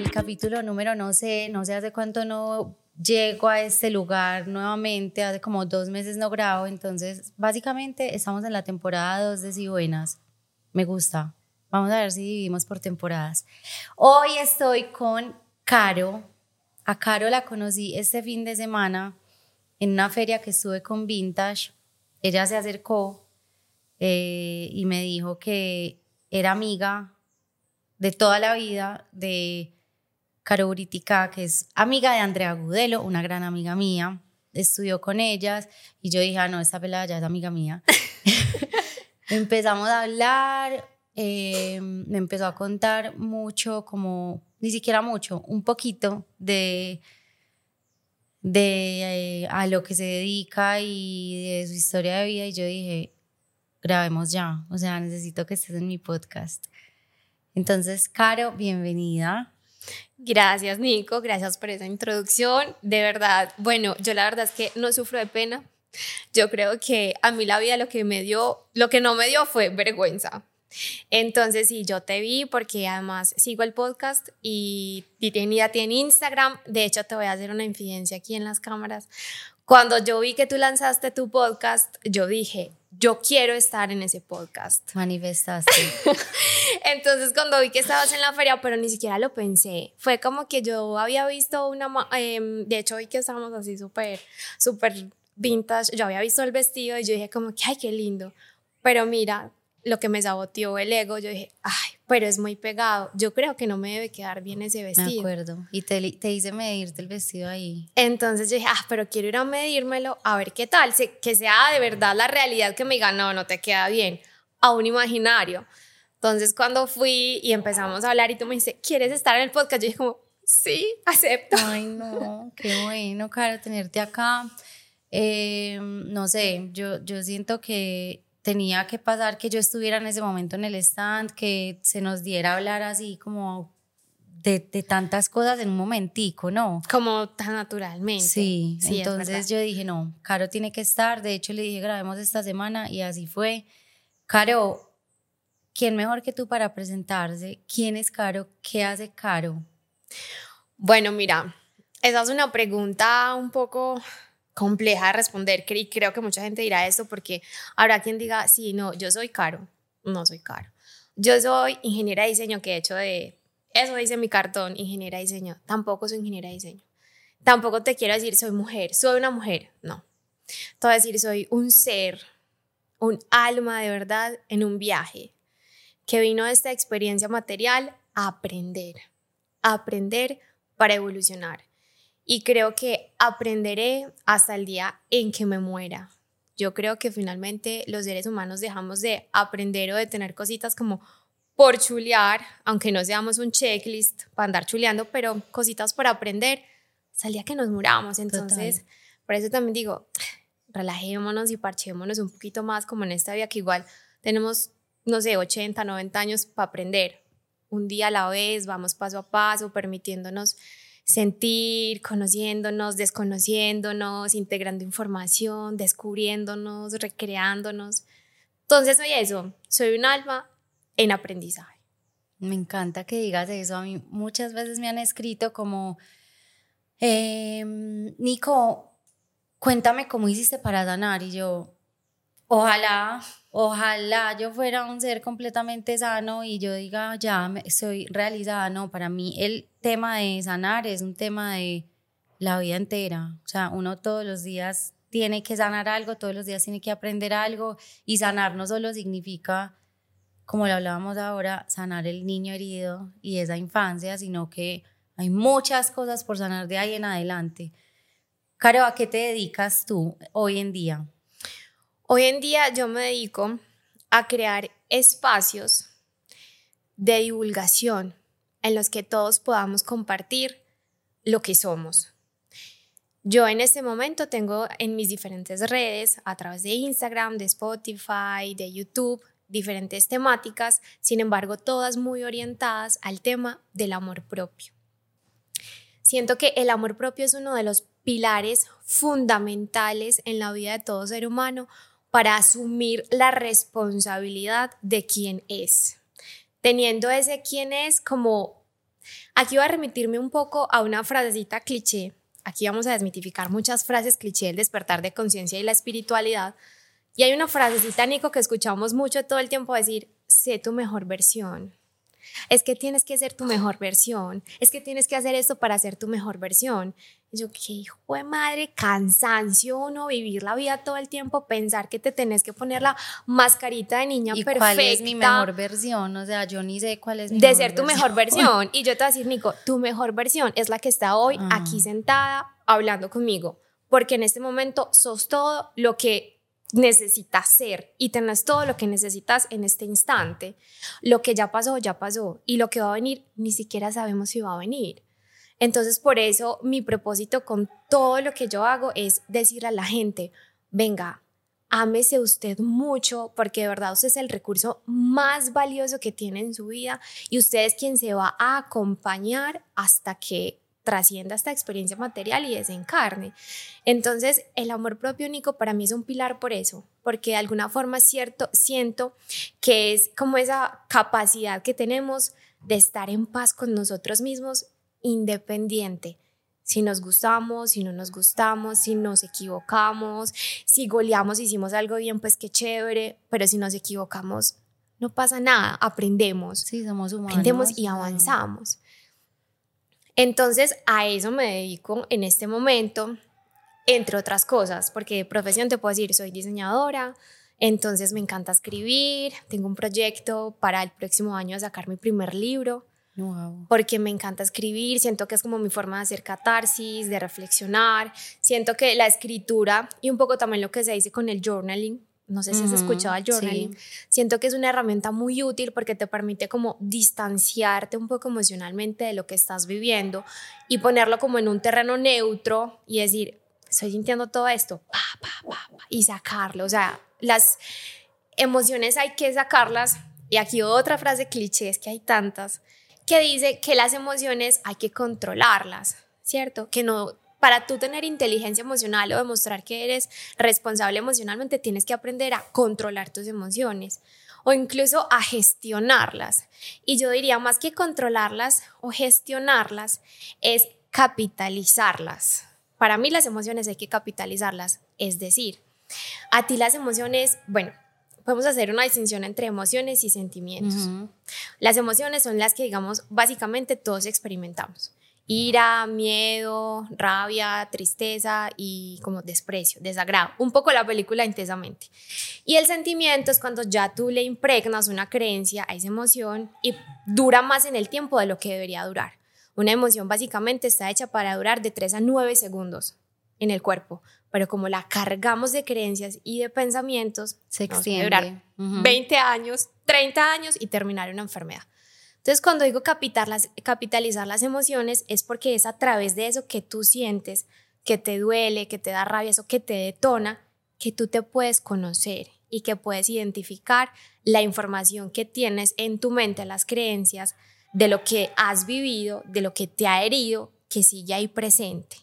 el capítulo número no sé hace cuánto no llego a este lugar nuevamente, hace como 2 meses no grabo, entonces básicamente estamos en la temporada 2 de Si Buenas. Me gusta, vamos a ver si dividimos por temporadas. Hoy estoy con Caro. A Caro la conocí este fin de semana en una feria que estuve con Vintage. Ella se acercó y me dijo que era amiga de toda la vida de Caro Buritica, que es amiga de Andrea Gudelo, una gran amiga mía. Estudió con ellas y yo dije, no, esta pelada ya es amiga mía. Empezamos a hablar, me empezó a contar mucho, como ni siquiera mucho, un poquito de a lo que se dedica y de su historia de vida, y yo dije, grabemos ya, o sea, necesito que estés en mi podcast. Entonces, Caro, bienvenida. Gracias, Nico, gracias por esa introducción. De verdad, bueno, yo la verdad es que no sufro de pena. Yo creo que a mí la vida lo que no me dio fue vergüenza. Entonces sí, yo te vi porque además sigo el podcast y ya tiene Instagram. De hecho, te voy a hacer una infidencia aquí en las cámaras. Cuando yo vi que tú lanzaste tu podcast, yo dije, yo quiero estar en ese podcast. Manifestaste. Entonces cuando vi que estabas en la feria, pero ni siquiera lo pensé, fue como que yo había visto de hecho vi que estábamos así súper vintage, yo había visto el vestido y yo dije como que ay, qué lindo, pero mira, lo que me saboteó el ego, yo dije, ay, pero es muy pegado, yo creo que no me debe quedar bien ese vestido. Me acuerdo, y te hice medirte el vestido ahí. Entonces yo dije, pero quiero ir a medírmelo, a ver qué tal, que sea de verdad la realidad, que me diga, no te queda bien, a un imaginario. Entonces cuando fui y empezamos a hablar y tú me dices, ¿quieres estar en el podcast? Yo dije como, sí, acepto. Ay, no, qué bueno, Caro, tenerte acá. No sé, yo siento que tenía que pasar que yo estuviera en ese momento en el stand, que se nos diera a hablar así como de tantas cosas en un momentico, ¿no? Como tan naturalmente. Sí, entonces yo dije, no, Caro tiene que estar. De hecho le dije, grabemos esta semana y así fue. Caro, ¿quién mejor que tú para presentarse? ¿Quién es Caro? ¿Qué hace Caro? Bueno, mira, esa es una pregunta un poco compleja de responder y creo que mucha gente dirá esto porque habrá quien diga, sí, no, yo soy Caro. No soy Caro. Yo soy ingeniera de diseño, que de hecho eso dice mi cartón, ingeniera de diseño. Tampoco soy ingeniera de diseño. Tampoco te quiero decir soy mujer, soy una mujer, no. Te voy a decir soy un ser, un alma de verdad en un viaje que vino de esta experiencia material a aprender para evolucionar. Y creo que aprenderé hasta el día en que me muera. Yo creo que finalmente los seres humanos dejamos de aprender o de tener cositas como por chulear, aunque no seamos un checklist para andar chuleando, pero cositas por aprender hasta el día que nos muramos. Entonces, total. Por eso también digo, relajémonos y parchémonos un poquito más como en esta vida que igual tenemos, no sé, 80, 90 años para aprender. Un día a la vez, vamos paso a paso, permitiéndonos sentir, conociéndonos, desconociéndonos, integrando información, descubriéndonos, recreándonos. Entonces soy eso, soy un alma en aprendizaje. Me encanta que digas eso. A mí muchas veces me han escrito como, Nico, cuéntame cómo hiciste para sanar. Y yo, ojalá yo fuera un ser completamente sano y yo diga, ya soy realizada. No, para mí el tema de sanar es un tema de la vida entera. O sea, uno todos los días tiene que sanar algo, todos los días tiene que aprender algo, y sanar no solo significa, como lo hablábamos ahora, sanar el niño herido y esa infancia, sino que hay muchas cosas por sanar de ahí en adelante. Caro, ¿a qué te dedicas tú hoy en día? Hoy en día yo me dedico a crear espacios de divulgación en los que todos podamos compartir lo que somos. Yo en este momento tengo en mis diferentes redes, a través de Instagram, de Spotify, de YouTube, diferentes temáticas, sin embargo todas muy orientadas al tema del amor propio. Siento que el amor propio es uno de los pilares fundamentales en la vida de todo ser humano para asumir la responsabilidad de quién es. Teniendo ese quién es como Aquí voy a remitirme un poco a una frasecita cliché. Aquí vamos a desmitificar muchas frases cliché del despertar de conciencia y la espiritualidad. Y hay una frasecita, Nico, que escuchamos mucho todo el tiempo decir, sé tu mejor versión. Es que tienes que ser tu mejor versión, es que tienes que hacer esto para ser tu mejor versión. Y yo, qué hijo de madre, cansancio, no vivir la vida todo el tiempo, pensar que te tenés que poner la mascarita de niña ¿Y perfecta. cuál es mi mejor versión? O sea, yo ni sé cuál es mi de mejor ser tu versión. mejor versión. Y yo te voy a decir, Nico, tu mejor versión es la que está hoy aquí sentada hablando conmigo, porque en este momento sos todo lo que necesitas ser y tenés todo lo que necesitas en este instante. Lo que ya pasó y lo que va a venir ni siquiera sabemos si va a venir. Entonces por eso mi propósito con todo lo que yo hago es decirle a la gente, venga, ámese usted mucho porque de verdad usted es el recurso más valioso que tiene en su vida y usted es quien se va a acompañar hasta que trascienda esta experiencia material y desencarne. Entonces el amor propio, Nico, para mí es un pilar por eso, porque de alguna forma siento que es como esa capacidad que tenemos de estar en paz con nosotros mismos, independiente si nos gustamos, si no nos gustamos, si nos equivocamos, si goleamos, hicimos algo bien, pues qué chévere, pero si nos equivocamos, no pasa nada, aprendemos. Sí, somos humanos. Aprendemos y avanzamos. Entonces a eso me dedico en este momento, entre otras cosas, porque de profesión te puedo decir, soy diseñadora, entonces me encanta escribir, tengo un proyecto para el próximo año de sacar mi primer libro, wow, porque me encanta escribir, siento que es como mi forma de hacer catarsis, de reflexionar, siento que la escritura y un poco también lo que se dice con el journaling, no sé si has escuchado el journaling, sí. Siento que es una herramienta muy útil porque te permite como distanciarte un poco emocionalmente de lo que estás viviendo y ponerlo como en un terreno neutro y decir, estoy sintiendo todo esto, y sacarlo. O sea, las emociones hay que sacarlas. Y aquí otra frase cliché, es que hay tantas, que dice que las emociones hay que controlarlas, ¿cierto? Que no... Para tú tener inteligencia emocional o demostrar que eres responsable emocionalmente, tienes que aprender a controlar tus emociones o incluso a gestionarlas. Y yo diría, más que controlarlas o gestionarlas, es capitalizarlas. Para mí las emociones hay que capitalizarlas. Es decir, a ti las emociones, bueno, podemos hacer una distinción entre emociones y sentimientos. Las emociones son las que, digamos, básicamente todos experimentamos. Ira, miedo, rabia, tristeza y como desprecio, desagrado. Un poco la película Intensamente. Y el sentimiento es cuando ya tú le impregnas una creencia a esa emoción y dura más en el tiempo de lo que debería durar. Una emoción básicamente está hecha para durar de 3 a 9 segundos en el cuerpo, pero como la cargamos de creencias y de pensamientos, se extiende. Puede durar 20 años, 30 años y terminar una enfermedad. Entonces, cuando digo capitalizar las emociones es porque es a través de eso que tú sientes, que te duele, que te da rabia, eso que te detona, que tú te puedes conocer y que puedes identificar la información que tienes en tu mente, las creencias, de lo que has vivido, de lo que te ha herido, que sigue ahí presente.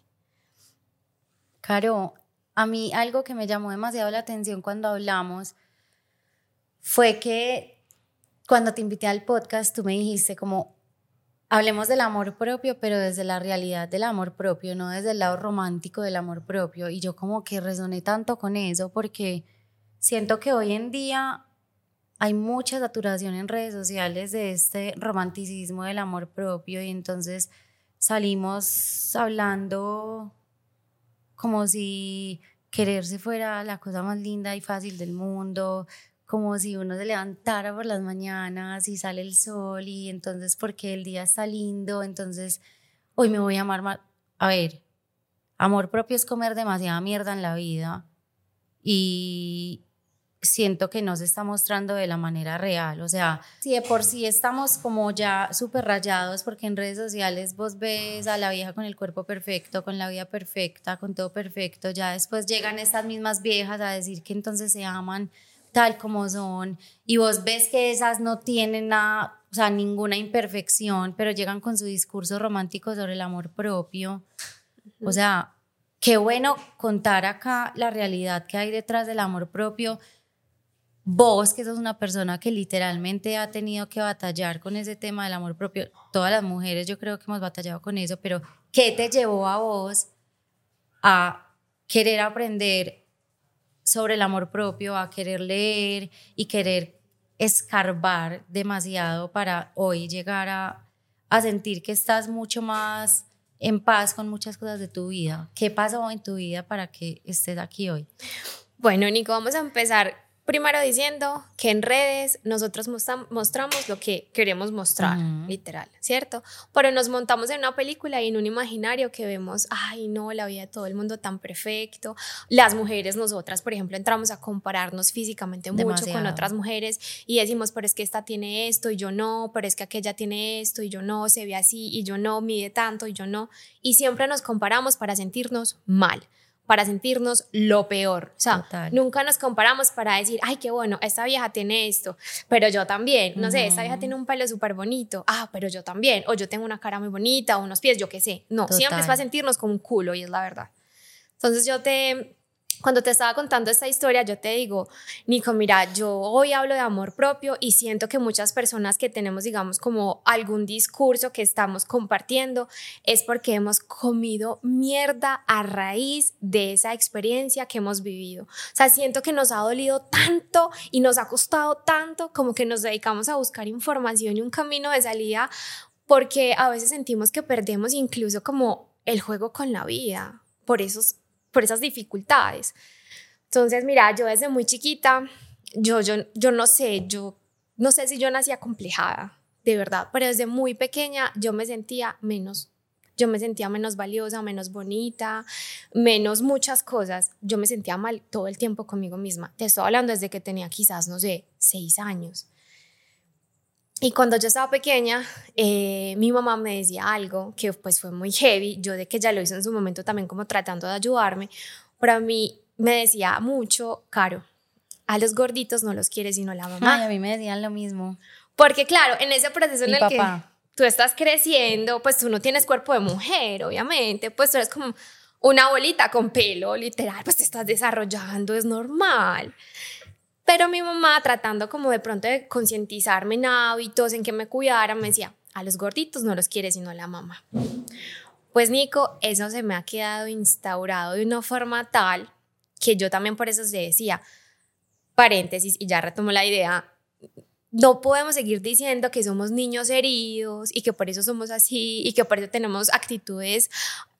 Caro, a mí algo que me llamó demasiado la atención cuando hablamos fue que cuando te invité al podcast, tú me dijiste como, hablemos del amor propio, pero desde la realidad del amor propio, no desde el lado romántico del amor propio. Y yo como que resoné tanto con eso porque siento que hoy en día hay mucha saturación en redes sociales de este romanticismo del amor propio y entonces salimos hablando como si quererse fuera la cosa más linda y fácil del mundo, como si uno se levantara por las mañanas y sale el sol y entonces porque el día está lindo, entonces hoy me voy a amar más. A ver, amor propio es comer demasiada mierda en la vida y siento que no se está mostrando de la manera real. O sea, si de por sí estamos como ya súper rayados porque en redes sociales vos ves a la vieja con el cuerpo perfecto, con la vida perfecta, con todo perfecto, ya después llegan estas mismas viejas a decir que entonces se aman tal como son y vos ves que esas no tienen nada, o sea, ninguna imperfección, pero llegan con su discurso romántico sobre el amor propio. O sea, qué bueno contar acá la realidad que hay detrás del amor propio. vos, que sos una persona que literalmente ha tenido que batallar con ese tema del amor propio, todas las mujeres yo creo que hemos batallado con eso, pero ¿qué te llevó a vos a querer aprender sobre el amor propio, a querer leer y querer escarbar demasiado para hoy llegar a sentir que estás mucho más en paz con muchas cosas de tu vida? ¿Qué pasó en tu vida para que estés aquí hoy? Bueno, Nico, vamos a empezar primero diciendo que en redes nosotros mostramos lo que queremos mostrar, literal, ¿cierto? Pero nos montamos en una película y en un imaginario que vemos, ay no, la vida de todo el mundo tan perfecto. Las mujeres, nosotras, por ejemplo, entramos a compararnos físicamente mucho con otras mujeres y decimos, pero es que esta tiene esto y yo no, pero es que aquella tiene esto y yo no, se ve así y yo no, mide tanto y yo no. Y siempre nos comparamos para sentirnos mal, para sentirnos lo peor. O sea, total, nunca nos comparamos para decir, ay, qué bueno, esta vieja tiene esto, pero yo también. No sé, esta vieja tiene un pelo súper bonito, pero yo también. O yo tengo una cara muy bonita, o unos pies, yo qué sé. No, total. Siempre es para sentirnos como un culo y es la verdad. Entonces cuando te estaba contando esta historia, yo te digo, Nico, mira, yo hoy hablo de amor propio y siento que muchas personas que tenemos, digamos, como algún discurso que estamos compartiendo es porque hemos comido mierda a raíz de esa experiencia que hemos vivido. O sea, siento que nos ha dolido tanto y nos ha costado tanto como que nos dedicamos a buscar información y un camino de salida porque a veces sentimos que perdemos incluso como el juego con la vida por esas dificultades. Entonces, mira, yo desde muy chiquita, yo no sé si yo nací acomplejada, de verdad, pero desde muy pequeña yo me sentía menos valiosa, menos bonita, menos muchas cosas. Yo me sentía mal todo el tiempo conmigo misma. Te estoy hablando desde que tenía quizás, no sé, 6 años. Y cuando yo estaba pequeña, mi mamá me decía algo que pues fue muy heavy. Yo de que ella lo hizo en su momento también como tratando de ayudarme, pero a mí me decía mucho, Caro, a los gorditos no los quiere sino la mamá. Ay, a mí me decían lo mismo. Porque claro, en ese proceso en el papá. que tú estás creciendo, pues tú no tienes cuerpo de mujer, obviamente, pues tú eres como una bolita con pelo, literal, pues te estás desarrollando, es normal. Pero mi mamá, tratando como de pronto de concientizarme en hábitos, en que me cuidara, me decía, a los gorditos no los quiere sino la mamá. Pues Nico, eso se me ha quedado instaurado de una forma tal que yo también por eso se decía, paréntesis, y ya retomo la idea, no podemos seguir diciendo que somos niños heridos y que por eso somos así y que por eso tenemos actitudes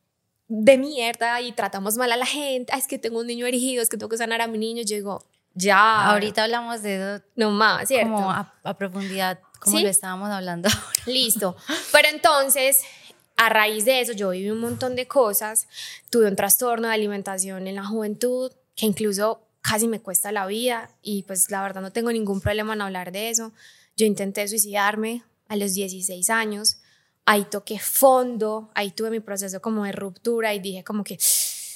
de mierda y tratamos mal a la gente. Es que tengo un niño herido, es que tengo que sanar a mi niño. Yo digo, ya. Ahorita hablamos de eso. No más, ¿cierto? Como a profundidad, como ¿Sí? lo estábamos hablando ahora. Listo. Pero entonces, a raíz de eso, yo viví un montón de cosas. Tuve un trastorno de alimentación en la juventud que incluso casi me cuesta la vida y pues la verdad no tengo ningún problema en hablar de eso. Yo intenté suicidarme a los 16 años. Ahí toqué fondo, ahí tuve mi proceso como de ruptura y dije como que,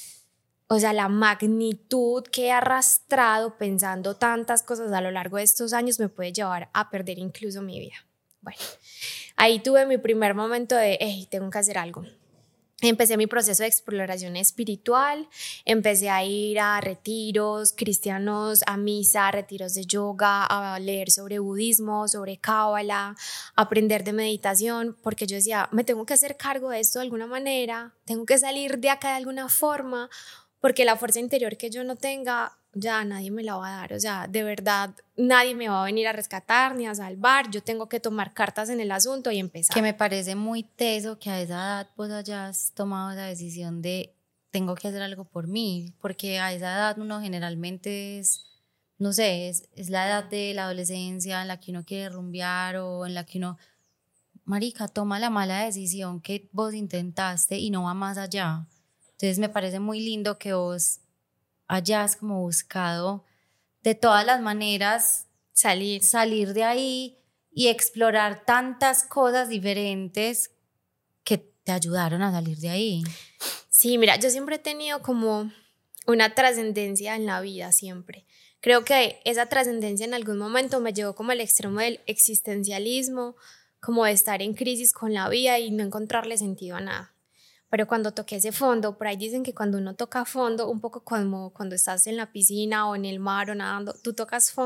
o sea, la magnitud que he arrastrado pensando tantas cosas a lo largo de estos años me puede llevar a perder incluso mi vida. Bueno, ahí tuve mi primer momento de, hey, tengo que hacer algo. Empecé mi proceso de exploración espiritual, empecé a ir a retiros cristianos, a misa, a retiros de yoga, a leer sobre budismo, sobre cábala, aprender de meditación, porque yo decía, me tengo que hacer cargo de esto de alguna manera, tengo que salir de acá de alguna forma, porque la fuerza interior que yo no tenga, ya nadie me la va a dar, o sea, de verdad, nadie me va a venir a rescatar ni a salvar, yo tengo que tomar cartas en el asunto y empezar. Que me parece muy teso que a esa edad vos hayas tomado esa decisión de tengo que hacer algo por mí, porque a esa edad uno generalmente es, no sé, es la edad de la adolescencia en la que uno quiere rumbear o en la que uno, marica, toma la mala decisión que vos intentaste y no va más allá. Entonces me parece muy lindo que vos hayas como buscado de todas las maneras salir de ahí y explorar tantas cosas diferentes que te ayudaron a salir de ahí. Sí, mira, yo siempre he tenido como una trascendencia en la vida, siempre. Creo que esa trascendencia en algún momento me llevó como al extremo del existencialismo, como de estar en crisis con la vida y no encontrarle sentido a nada. Pero cuando toqué ese fondo, por ahí dicen que cuando uno toca fondo, un poco como cuando estás en la piscina o en el mar o nadando, tú tocas fondo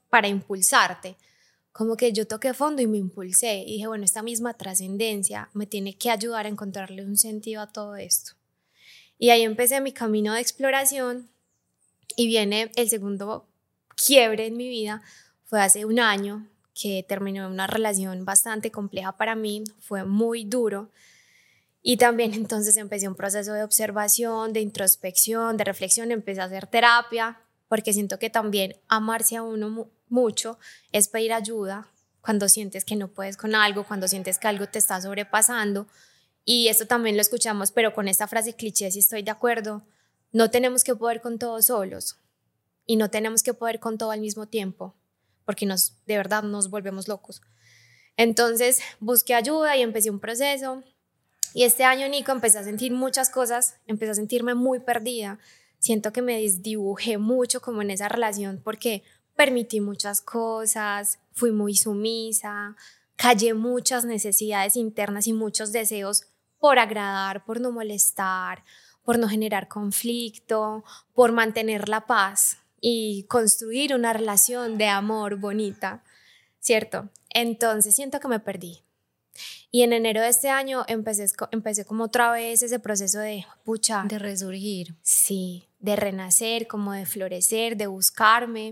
para impulsarte. Como que yo toqué fondo y me impulsé y dije, bueno, esta misma trascendencia me tiene que ayudar a encontrarle un sentido a todo esto. Y ahí empecé mi camino de exploración y viene el segundo quiebre en mi vida. Fue hace un año que terminó una relación bastante compleja para mí, fue muy duro. Y también entonces empecé un proceso de observación, de introspección, de reflexión, empecé a hacer terapia, porque siento que también amarse a uno mucho es pedir ayuda cuando sientes que no puedes con algo, cuando sientes que algo te está sobrepasando. Y esto también lo escuchamos, pero con esta frase cliché sí estoy de acuerdo. No tenemos que poder con todo solos y no tenemos que poder con todo al mismo tiempo, porque de verdad nos volvemos locos. Entonces busqué ayuda y empecé un proceso. Y este año, Nico, empecé a sentir muchas cosas, empecé a sentirme muy perdida. Siento que me desdibujé mucho como en esa relación porque permití muchas cosas, fui muy sumisa, callé muchas necesidades internas y muchos deseos por agradar, por no molestar, por no generar conflicto, por mantener la paz y construir una relación de amor bonita, ¿cierto? Entonces siento que me perdí. Y en enero de este año empecé como otra vez ese proceso de pucha. De resurgir. Sí, de renacer, como de florecer, de buscarme.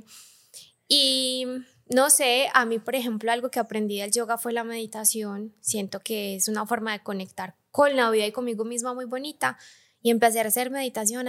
Y no sé, a mí, por ejemplo, algo que aprendí del yoga fue la meditación. Siento que es una forma de conectar con la vida y conmigo misma muy bonita. Y empecé a hacer meditación.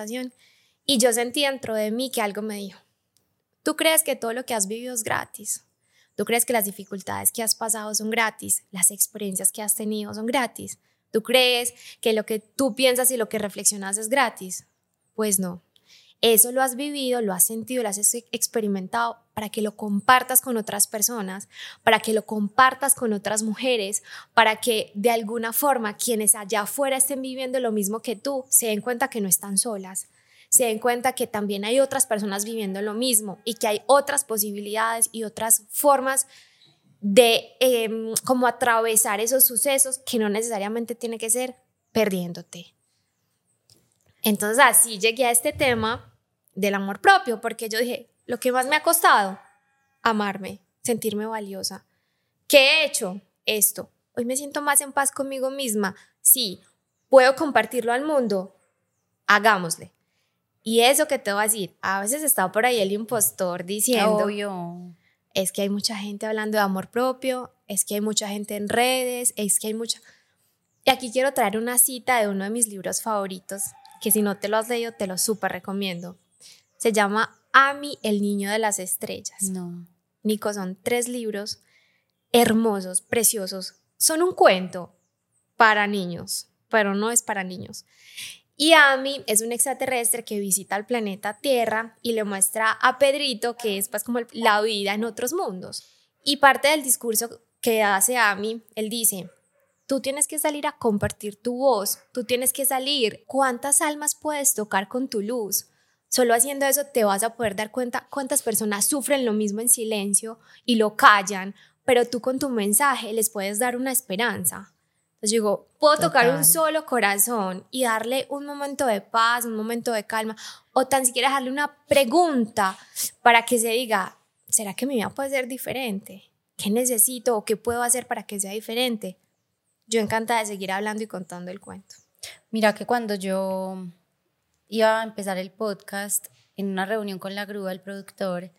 Y yo sentí dentro de mí que algo me dijo, ¿tú crees que todo lo que has vivido es gratis? ¿Tú crees que las dificultades que has pasado son gratis? ¿Las experiencias que has tenido son gratis? ¿Tú crees que lo que tú piensas y lo que reflexionas es gratis? Pues no. Eso lo has vivido, lo has sentido, lo has experimentado para que lo compartas con otras personas, para que lo compartas con otras mujeres, para que de alguna forma quienes allá afuera estén viviendo lo mismo que tú se den cuenta que no están solas, se den cuenta que también hay otras personas viviendo lo mismo y que hay otras posibilidades y otras formas de como atravesar esos sucesos que no necesariamente tiene que ser perdiéndote. Entonces así llegué a este tema del amor propio, porque yo dije, lo que más me ha costado, amarme, sentirme valiosa. ¿Qué he hecho? Esto. Hoy me siento más en paz conmigo misma. Sí, puedo compartirlo al mundo. Hagámosle. Y eso que te voy a decir, a veces está por ahí el impostor diciendo, Obvio. es que hay mucha gente hablando de amor propio, es que hay mucha gente en redes, es que hay mucha... Y aquí quiero traer una cita de uno de mis libros favoritos, que si no te lo has leído, te lo súper recomiendo. Se llama Amy, el niño de las estrellas. No. Nico, son 3 libros hermosos, preciosos. Son un cuento para niños, pero no es para niños. Y Amy es un extraterrestre que visita el planeta Tierra y le muestra a Pedrito que es pues como la vida en otros mundos. Y parte del discurso que hace Amy, él dice, tú tienes que salir a compartir tu voz, tú tienes que salir. ¿Cuántas almas puedes tocar con tu luz? Solo haciendo eso te vas a poder dar cuenta cuántas personas sufren lo mismo en silencio y lo callan, pero tú con tu mensaje les puedes dar una esperanza. Entonces digo, puedo tocar un solo corazón y darle un momento de paz, un momento de calma, o tan siquiera dejarle una pregunta para que se diga, ¿será que mi vida puede ser diferente? ¿Qué necesito o qué puedo hacer para que sea diferente? Yo encantada de seguir hablando y contando el cuento. Mira que cuando yo iba a empezar el podcast, en una reunión con la grúa, el productor,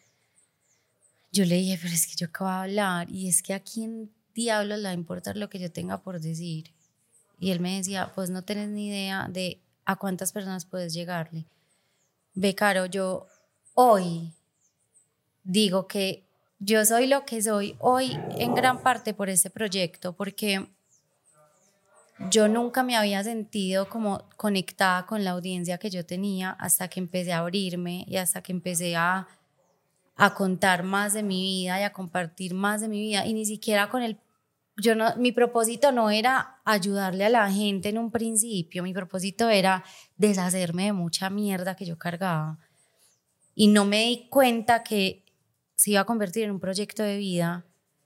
yo le dije, pero es que yo acabo de hablar y es que a quién diablos le va a importar lo que yo tenga por decir. Y él me decía, pues no tenés ni idea de a cuántas personas puedes llegarle. Ve, Caro, yo hoy digo que yo soy lo que soy hoy en gran parte por este proyecto, porque yo nunca me había sentido como conectada con la audiencia que yo tenía hasta que empecé a abrirme y hasta que empecé a contar más de mi vida y a compartir más de mi vida, y ni siquiera con mi propósito no era ayudarle a la gente en un principio, mi propósito era deshacerme de mucha mierda que yo cargaba, y no me di cuenta que se iba a convertir en un proyecto de vida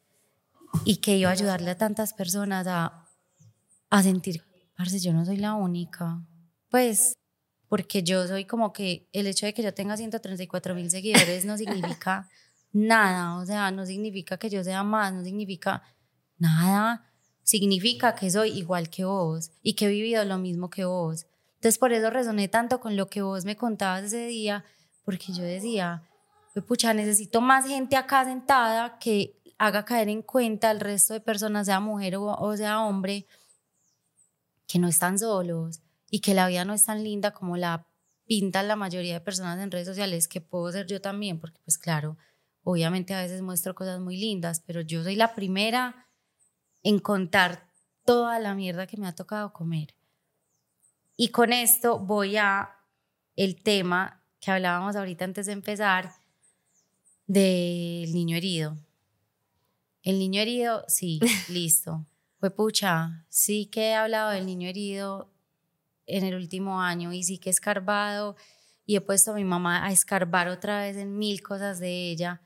y que iba a ayudarle a tantas personas a sentir, parce, yo no soy la única, pues, porque yo soy como que el hecho de que yo tenga 134,000 seguidores no significa nada, o sea, no significa que yo sea más, no significa nada, significa que soy igual que vos y que he vivido lo mismo que vos. Entonces por eso resoné tanto con lo que vos me contabas ese día, porque yo decía, pucha, necesito más gente acá sentada que haga caer en cuenta al resto de personas, sea mujer o sea hombre, que no están solos y que la vida no es tan linda como la pintan la mayoría de personas en redes sociales, que puedo ser yo también, porque pues claro, obviamente a veces muestro cosas muy lindas, pero yo soy la primera en contar toda la mierda que me ha tocado comer. Y con esto voy a el tema que hablábamos ahorita antes de empezar del niño herido. El niño herido, sí, listo. Fue pucha, sí que he hablado del niño herido en el último año y sí que he escarbado y he puesto a mi mamá a escarbar otra vez en 1000 cosas de ella.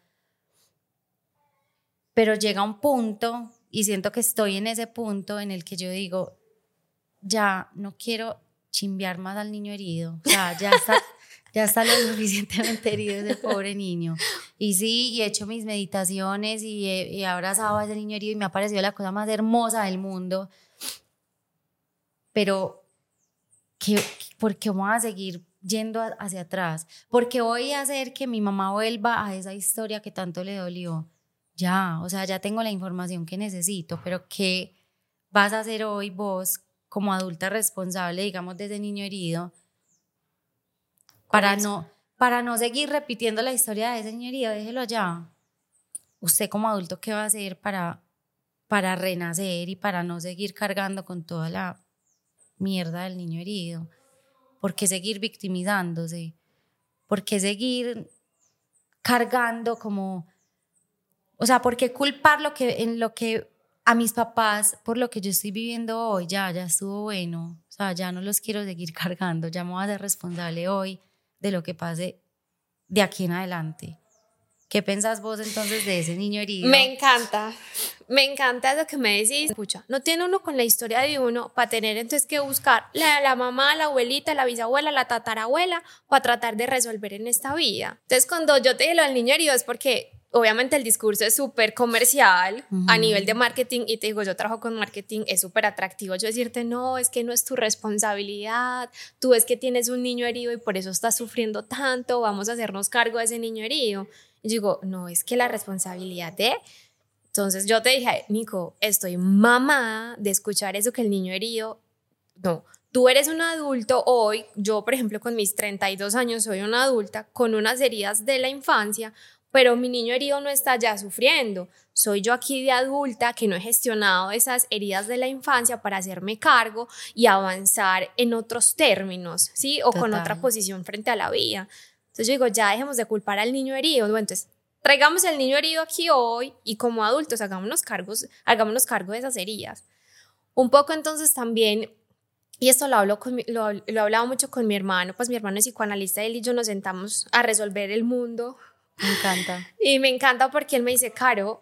Pero llega un punto y siento que estoy en ese punto en el que yo digo, ya no quiero chimbear más al niño herido. O sea, ya está lo suficientemente herido ese pobre niño. Y sí, y he hecho mis meditaciones y he abrazado a ese niño herido y me ha parecido la cosa más hermosa del mundo. Pero, ¿por qué vamos a seguir yendo hacia atrás? ¿Por qué voy a hacer que mi mamá vuelva a esa historia que tanto le dolió? Ya, o sea, ya tengo la información que necesito, pero ¿qué vas a hacer hoy vos como adulta responsable, digamos, de ese niño herido para no seguir repitiendo la historia de ese niño herido? Déjelo ya. Usted como adulto, ¿qué va a hacer para renacer y para no seguir cargando con toda la mierda del niño herido? ¿Por qué seguir victimizándose? ¿Por qué seguir cargando como... O sea, ¿por qué culpar en lo que a mis papás por lo que yo estoy viviendo hoy? Ya estuvo bueno. O sea, ya no los quiero seguir cargando. Ya me voy a ser responsable hoy de lo que pase de aquí en adelante. ¿Qué pensás vos entonces de ese niño herido? Me encanta lo que me decís. Escucha, no tiene uno con la historia de uno para tener entonces que buscar la mamá, la abuelita, la bisabuela, la tatarabuela para tratar de resolver en esta vida. Entonces cuando yo te digo lo del niño herido es porque obviamente el discurso es súper comercial a nivel de marketing y te digo, yo trabajo con marketing, es súper atractivo yo decirte, no, es que no es tu responsabilidad, tú es que tienes un niño herido y por eso estás sufriendo tanto, vamos a hacernos cargo de ese niño herido. Y digo, no, es que la responsabilidad de... Entonces yo te dije, Nico, estoy mamada de escuchar eso que el niño herido, no, tú eres un adulto hoy, yo por ejemplo con mis 32 años soy una adulta con unas heridas de la infancia, pero mi niño herido no está ya sufriendo, soy yo aquí de adulta que no he gestionado esas heridas de la infancia para hacerme cargo y avanzar en otros términos, ¿sí? O con otra posición frente a la vida. Entonces yo digo, ya dejemos de culpar al niño herido, bueno, entonces traigamos el niño herido aquí hoy y como adultos hagámonos cargo de esas heridas. Un poco entonces también, y esto lo he hablado mucho con mi hermano, pues mi hermano es psicoanalista, él y yo nos sentamos a resolver el mundo. Me encanta. Y me encanta porque él me dice, Caro,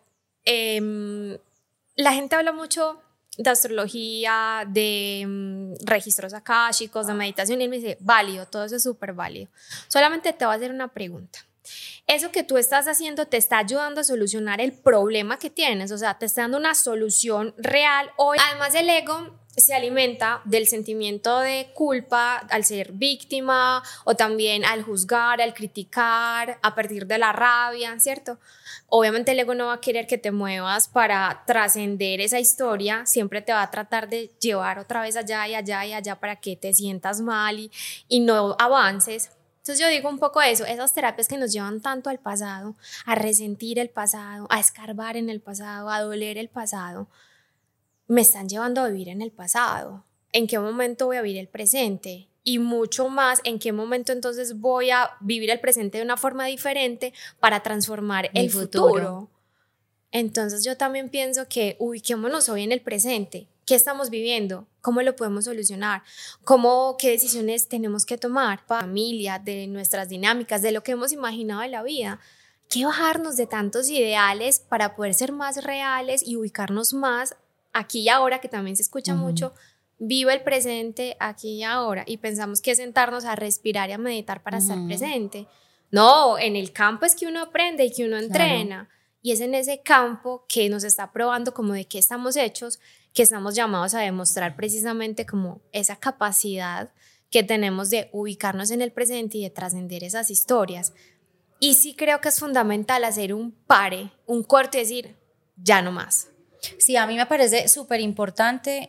la gente habla mucho de astrología, de registros akáshicos, de meditación, y él me dice, válido, todo eso es súper válido. Solamente te voy a hacer una pregunta. Eso que tú estás haciendo te está ayudando a solucionar el problema que tienes, o sea, te está dando una solución real hoy. Además, el ego se alimenta del sentimiento de culpa al ser víctima o también al juzgar, al criticar, a partir de la rabia, ¿cierto? Obviamente el ego no va a querer que te muevas para trascender esa historia, siempre te va a tratar de llevar otra vez allá y allá y allá para que te sientas mal y no avances. Entonces yo digo un poco eso, esas terapias que nos llevan tanto al pasado, a resentir el pasado, a escarbar en el pasado, a doler el pasado, me están llevando a vivir en el pasado. ¿En qué momento voy a vivir el presente? Y mucho más, ¿en qué momento entonces voy a vivir el presente de una forma diferente para transformar el futuro? Entonces yo también pienso que, ubiquémonos hoy en el presente. ¿Qué estamos viviendo? ¿Cómo lo podemos solucionar? ¿Qué decisiones tenemos que tomar? Familia, de nuestras dinámicas, de lo que hemos imaginado de la vida. ¿Qué bajarnos de tantos ideales para poder ser más reales y ubicarnos más aquí y ahora, que también se escucha mucho? Vive el presente aquí y ahora, y pensamos que es sentarnos a respirar y a meditar para estar presente. No, en el campo es que uno aprende y que uno entrena. Claro. Y es en ese campo que nos está probando como de qué estamos hechos, que estamos llamados a demostrar precisamente como esa capacidad que tenemos de ubicarnos en el presente y de trascender esas historias. Y sí creo que es fundamental hacer un pare, un corte y decir, ya no más. Sí, a mí me parece súper importante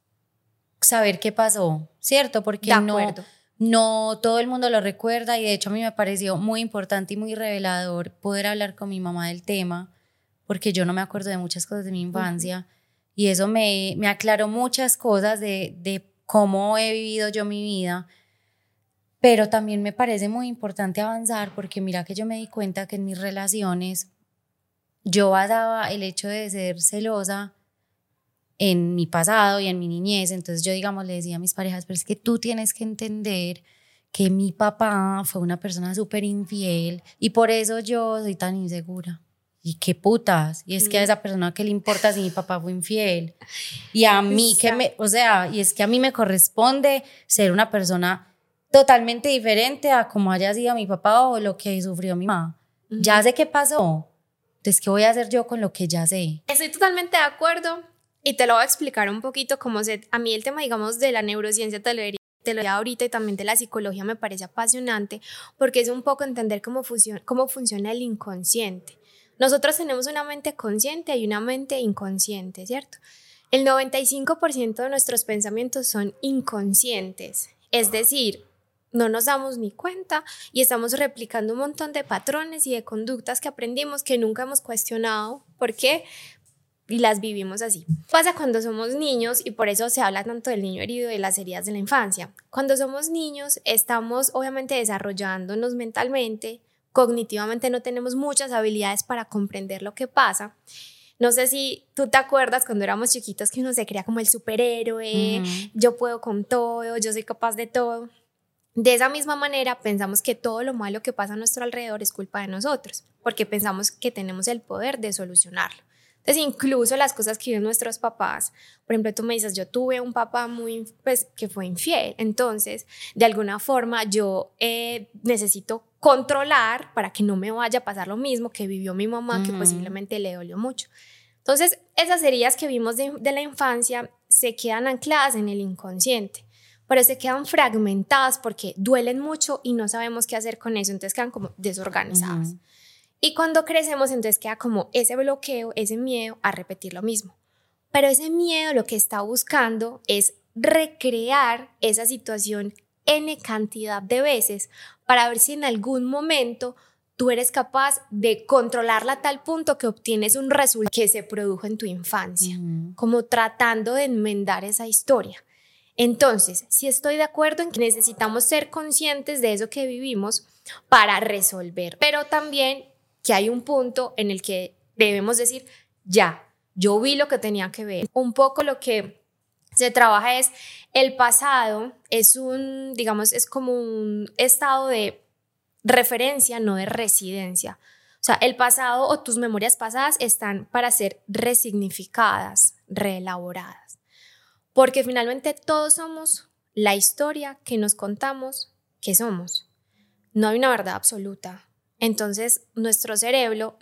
saber qué pasó, ¿cierto? Porque no todo el mundo lo recuerda y de hecho a mí me pareció muy importante y muy revelador poder hablar con mi mamá del tema, porque yo no me acuerdo de muchas cosas de mi infancia y eso me aclaró muchas cosas de cómo he vivido yo mi vida, pero también me parece muy importante avanzar porque mira que yo me di cuenta que en mis relaciones yo basaba el hecho de ser celosa en mi pasado y en mi niñez. Entonces yo, digamos, le decía a mis parejas, pero es que tú tienes que entender que mi papá fue una persona súper infiel y por eso yo soy tan insegura. Y qué putas. Y es que a esa persona qué le importa si mi papá fue infiel. Y a mí y es que a mí me corresponde ser una persona totalmente diferente a como haya sido mi papá o lo que sufrió mi mamá. Ya sé qué pasó. Entonces, ¿qué voy a hacer yo con lo que ya sé? Estoy totalmente de acuerdo. Y te lo voy a explicar un poquito a mí el tema, digamos, de la neurociencia te lo diría ahorita y también de la psicología me parece apasionante porque es un poco entender cómo funciona el inconsciente. Nosotros tenemos una mente consciente y una mente inconsciente, ¿cierto? El 95% de nuestros pensamientos son inconscientes, es decir, no nos damos ni cuenta y estamos replicando un montón de patrones y de conductas que aprendimos que nunca hemos cuestionado. ¿Por qué? Y las vivimos así. Pasa cuando somos niños y por eso se habla tanto del niño herido y de las heridas de la infancia. Cuando somos niños estamos obviamente desarrollándonos mentalmente, cognitivamente no tenemos muchas habilidades para comprender lo que pasa. No sé si tú te acuerdas cuando éramos chiquitos que uno se creía como el superhéroe, yo puedo con todo, yo soy capaz de todo. De esa misma manera pensamos que todo lo malo que pasa a nuestro alrededor es culpa de nosotros, porque pensamos que tenemos el poder de solucionarlo. Entonces, incluso las cosas que viven nuestros papás, por ejemplo, tú me dices, yo tuve un papá que fue infiel, entonces, de alguna forma, yo necesito controlar para que no me vaya a pasar lo mismo que vivió mi mamá, que posiblemente le dolió mucho. Entonces, esas heridas que vimos de la infancia se quedan ancladas en el inconsciente, pero se quedan fragmentadas porque duelen mucho y no sabemos qué hacer con eso, entonces quedan como desorganizadas. Y cuando crecemos, entonces queda como ese bloqueo, ese miedo a repetir lo mismo. Pero ese miedo lo que está buscando es recrear esa situación N cantidad de veces para ver si en algún momento tú eres capaz de controlarla a tal punto que obtienes un resultado que se produjo en tu infancia, como tratando de enmendar esa historia. Entonces, sí estoy de acuerdo en que necesitamos ser conscientes de eso que vivimos para resolver, pero también que hay un punto en el que debemos decir, ya, yo vi lo que tenía que ver. Un poco lo que se trabaja es el pasado, es como un estado de referencia, no de residencia. O sea, el pasado o tus memorias pasadas están para ser resignificadas, reelaboradas. Porque finalmente todos somos la historia que nos contamos que somos. No hay una verdad absoluta. Entonces, nuestro cerebro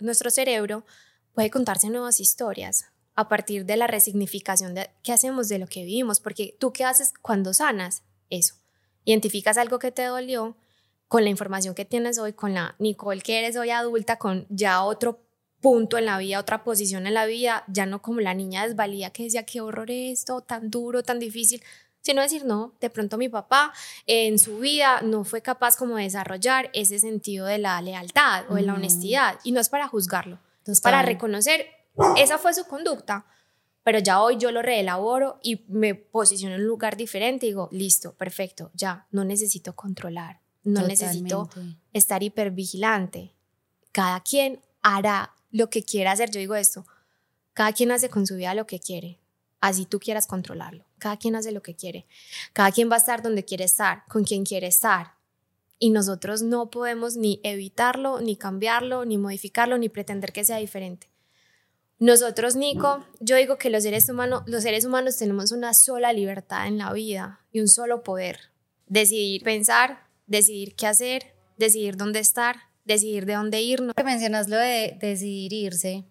puede contarse nuevas historias a partir de la resignificación que hacemos de lo que vivimos. Porque tú, ¿qué haces cuando sanas? Eso. Identificas algo que te dolió con la información que tienes hoy, con la Nicole que eres hoy adulta, con ya otro punto en la vida, otra posición en la vida, ya no como la niña desvalida que decía qué horror esto, tan duro, tan difícil, sino decir no, de pronto mi papá en su vida no fue capaz como de desarrollar ese sentido de la lealtad o de la honestidad y no es para juzgarlo, es para reconocer esa fue su conducta, pero ya hoy yo lo reelaboro y me posiciono en un lugar diferente y digo listo, perfecto, ya no necesito controlar, no necesito estar hipervigilante, cada quien hará lo que quiera hacer. Yo digo esto, cada quien hace con su vida lo que quiere, así tú quieras controlarlo, cada quien hace lo que quiere, cada quien va a estar donde quiere estar, con quien quiere estar y nosotros no podemos ni evitarlo, ni cambiarlo, ni modificarlo, ni pretender que sea diferente. Nosotros, Nico, yo digo que los seres humanos tenemos una sola libertad en la vida y un solo poder, decidir pensar, decidir qué hacer, decidir dónde estar, decidir de dónde irnos. Que mencionas lo de decidir irse,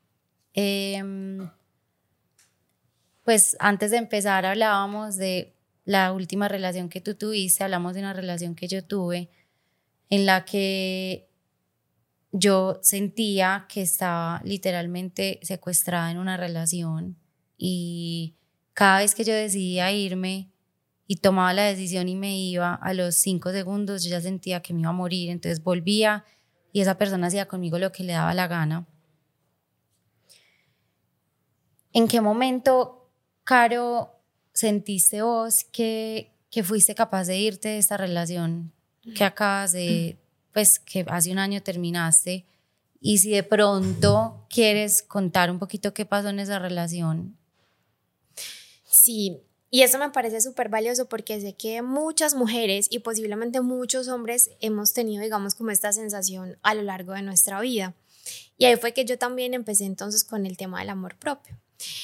pues antes de empezar hablábamos de la última relación que tú tuviste, hablamos de una relación que yo tuve en la que yo sentía que estaba literalmente secuestrada en una relación y cada vez que yo decidía irme y tomaba la decisión y me iba, a los 5 segundos yo ya sentía que me iba a morir, entonces volvía y esa persona hacía conmigo lo que le daba la gana. ¿En qué momento, Caro, sentiste vos que fuiste capaz de irte de esta relación que acabas de, pues que hace un año terminaste? Y si de pronto quieres contar un poquito qué pasó en esa relación. Sí, y eso me parece súper valioso porque sé que muchas mujeres y posiblemente muchos hombres hemos tenido, digamos, como esta sensación a lo largo de nuestra vida. Y ahí fue que yo también empecé entonces con el tema del amor propio.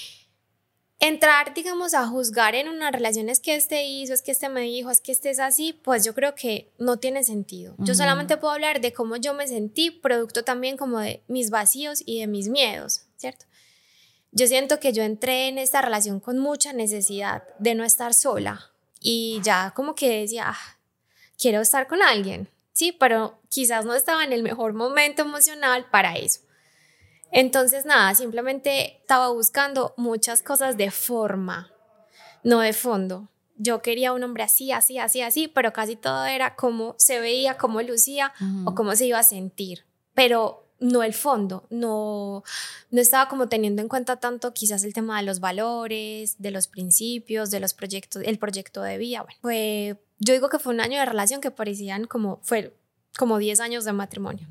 Entrar, digamos, a juzgar en una relación es que este hizo, es que este me dijo, es que este es así, pues yo creo que no tiene sentido. Yo solamente puedo hablar de cómo yo me sentí, producto también como de mis vacíos y de mis miedos, ¿cierto? Yo siento que yo entré en esta relación con mucha necesidad de no estar sola y ya como que decía, quiero estar con alguien, sí, pero quizás no estaba en el mejor momento emocional para eso. Entonces nada, simplemente estaba buscando muchas cosas de forma, no de fondo. Yo quería un hombre así, así, así, así, pero casi todo era cómo se veía, cómo lucía o cómo se iba a sentir, pero no el fondo, no estaba como teniendo en cuenta tanto quizás el tema de los valores, de los principios, de los proyectos, el proyecto de vida. Bueno, yo digo que fue un año de relación que parecían fue como 10 años de matrimonio.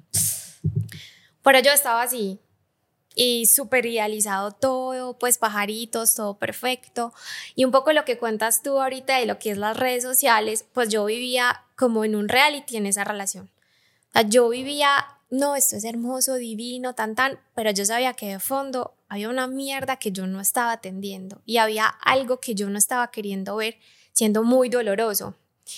Pero yo estaba así y súper idealizado todo, pues pajaritos, todo perfecto. Y un poco lo que cuentas tú ahorita de lo que es las redes sociales, pues yo vivía como en un reality en esa relación. O sea, yo vivía, no, esto es hermoso, divino, tan, pero yo sabía que de fondo había una mierda que yo no estaba atendiendo y había algo que yo no estaba queriendo ver, siendo muy doloroso.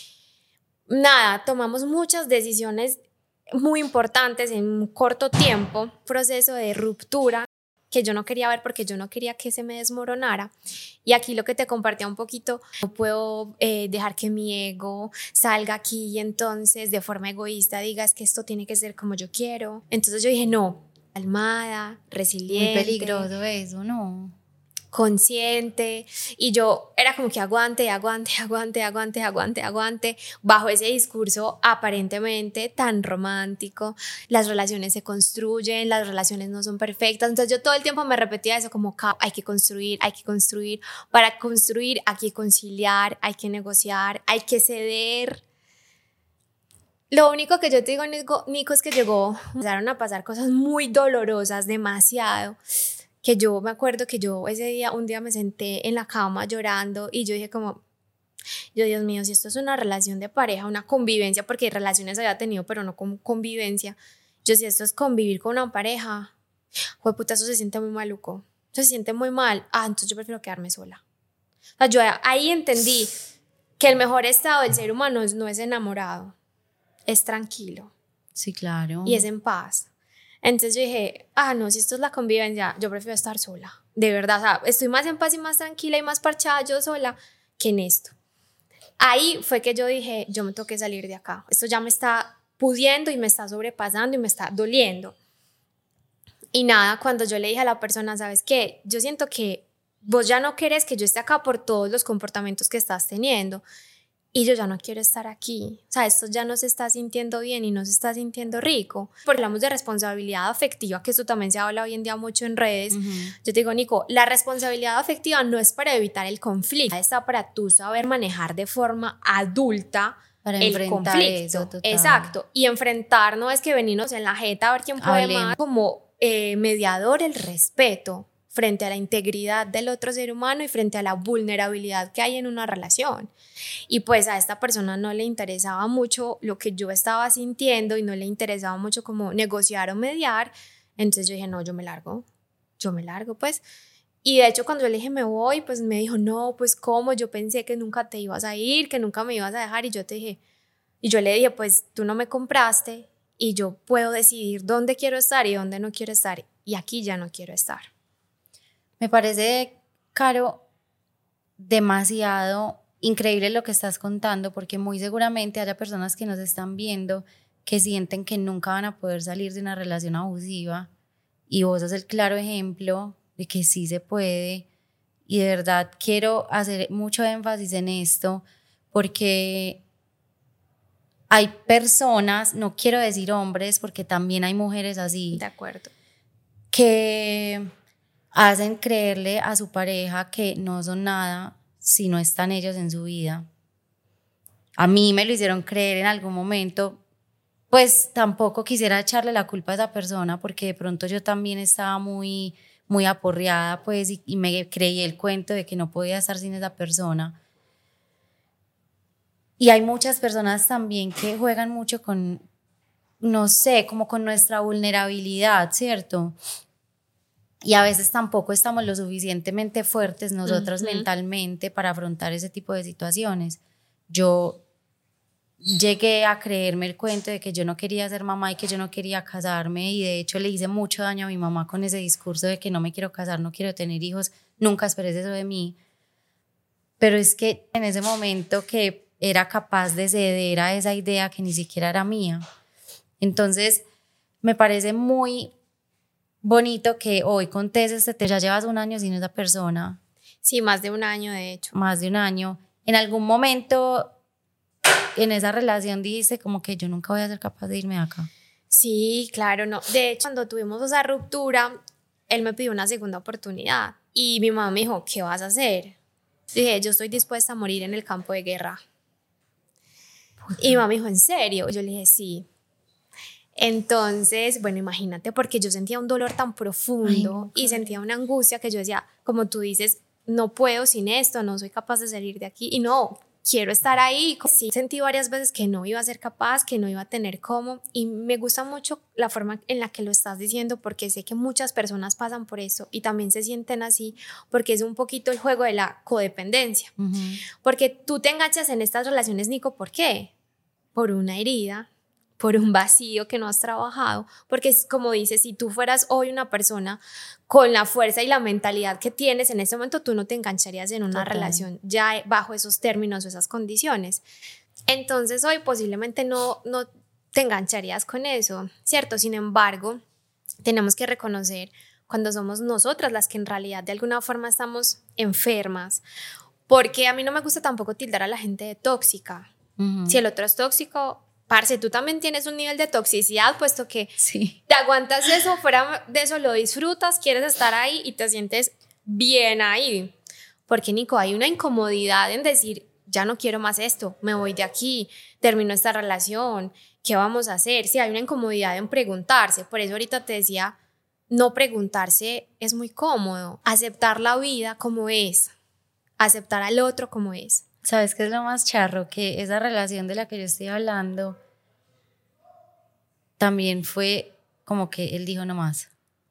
Nada, tomamos muchas decisiones muy importantes en un corto tiempo, proceso de ruptura que yo no quería ver porque yo no quería que se me desmoronara. Y aquí lo que te compartía un poquito, no puedo dejar que mi ego salga aquí y entonces de forma egoísta diga es que esto tiene que ser como yo quiero. Entonces yo dije no, calmada, resiliente. Muy peligroso eso, ¿no? Consciente, y yo era como que aguante, bajo ese discurso aparentemente tan romántico, las relaciones se construyen, las relaciones no son perfectas, entonces yo todo el tiempo me repetía eso como hay que construir, para construir hay que conciliar, hay que negociar, hay que ceder. Lo único que yo te digo, Nico, es que empezaron a pasar cosas muy dolorosas, demasiado, que yo me acuerdo que yo un día me senté en la cama llorando y yo dije Dios mío, si esto es una relación de pareja, una convivencia, porque relaciones había tenido, pero no como convivencia, si esto es convivir con una pareja, puta, eso se siente muy maluco, se siente muy mal, entonces yo prefiero quedarme sola. O sea, yo ahí entendí que el mejor estado del ser humano no es enamorado, es tranquilo. Sí, claro. Y es en paz. Entonces yo dije, no, si esto es la convivencia, yo prefiero estar sola. De verdad, o sea, estoy más en paz y más tranquila y más parchada yo sola que en esto. Ahí fue que yo dije, yo me tengo que salir de acá. Esto ya me está pudiendo y me está sobrepasando y me está doliendo. Y nada, cuando yo le dije a la persona, ¿sabes qué? Yo siento que vos ya no querés que yo esté acá por todos los comportamientos que estás teniendo. Y yo ya no quiero estar aquí, o sea, esto ya no se está sintiendo bien y no se está sintiendo rico. Porque hablamos de responsabilidad afectiva, que esto también se habla hoy en día mucho en redes. Yo te digo, Nico, la responsabilidad afectiva no es para evitar el conflicto, está para tú saber manejar de forma adulta para el conflicto. Eso, total. Exacto, y enfrentar no es que venirnos en la jeta a ver quién puede más, como mediador el respeto frente a la integridad del otro ser humano y frente a la vulnerabilidad que hay en una relación. Y pues a esta persona no le interesaba mucho lo que yo estaba sintiendo y no le interesaba mucho como negociar o mediar. Entonces yo dije, no, yo me largo pues. Y de hecho cuando yo le dije me voy, pues me dijo, no, pues ¿cómo? Yo pensé que nunca te ibas a ir, que nunca me ibas a dejar. Y yo le dije, pues tú no me compraste y yo puedo decidir dónde quiero estar y dónde no quiero estar, y aquí ya no quiero estar. Me parece, Caro, demasiado increíble lo que estás contando, porque muy seguramente haya personas que nos están viendo que sienten que nunca van a poder salir de una relación abusiva, y vos sos el claro ejemplo de que sí se puede. Y de verdad quiero hacer mucho énfasis en esto, porque hay personas, no quiero decir hombres, porque también hay mujeres así, De acuerdo. que hacen creerle a su pareja que no son nada si no están ellos en su vida. A mí me lo hicieron creer en algún momento. Pues tampoco quisiera echarle la culpa a esa persona, porque de pronto yo también estaba muy, muy aporreada, pues, y me creí el cuento de que no podía estar sin esa persona. Y hay muchas personas también que juegan mucho con, no sé, como con nuestra vulnerabilidad, ¿cierto? Y a veces tampoco estamos lo suficientemente fuertes nosotros mentalmente para afrontar ese tipo de situaciones. Yo llegué a creerme el cuento de que yo no quería ser mamá y que yo no quería casarme, y de hecho le hice mucho daño a mi mamá con ese discurso de que no me quiero casar, no quiero tener hijos, nunca esperes eso de mí. Pero es que en ese momento que era capaz de ceder a esa idea que ni siquiera era mía. Entonces me parece muy bonito que hoy contés ya llevas un año sin esa persona. Sí, más de un año de hecho. Más de un año. En algún momento en esa relación dijiste como que yo nunca voy a ser capaz de irme de acá. Sí, claro, no. De hecho, cuando tuvimos esa ruptura, él me pidió una segunda oportunidad y mi mamá me dijo, ¿qué vas a hacer? Dije, yo estoy dispuesta a morir en el campo de guerra. Y mi mamá me dijo, ¿en serio? Yo le dije, sí. Entonces, bueno, imagínate, porque yo sentía un dolor tan profundo y sentía una angustia que yo decía, como tú dices, no puedo sin esto, no soy capaz de salir de aquí y no, quiero estar ahí. Sí, sentí varias veces que no iba a ser capaz, que no iba a tener cómo, y me gusta mucho la forma en la que lo estás diciendo, porque sé que muchas personas pasan por eso y también se sienten así, porque es un poquito el juego de la codependencia. Porque tú te enganchas en estas relaciones, Nico, ¿por qué? Por una herida, por un vacío que no has trabajado, porque es como dices, si tú fueras hoy una persona con la fuerza y la mentalidad que tienes en este momento, tú no te engancharías en una relación ya bajo esos términos o esas condiciones. Entonces hoy posiblemente no te engancharías con eso, ¿cierto? Sin embargo, tenemos que reconocer cuando somos nosotras las que en realidad de alguna forma estamos enfermas, porque a mí no me gusta tampoco tildar a la gente de tóxica. Si el otro es tóxico, parce, tú también tienes un nivel de toxicidad, puesto que te aguantas eso, fuera de eso lo disfrutas, quieres estar ahí y te sientes bien ahí. Porque, Nico, hay una incomodidad en decir, ya no quiero más esto, me voy de aquí, termino esta relación, ¿qué vamos a hacer? Sí, hay una incomodidad en preguntarse. Por eso ahorita te decía, no preguntarse es muy cómodo. Aceptar la vida como es, aceptar al otro como es. ¿Sabes qué es lo más charro? Que esa relación de la que yo estoy hablando también fue como que él dijo no más.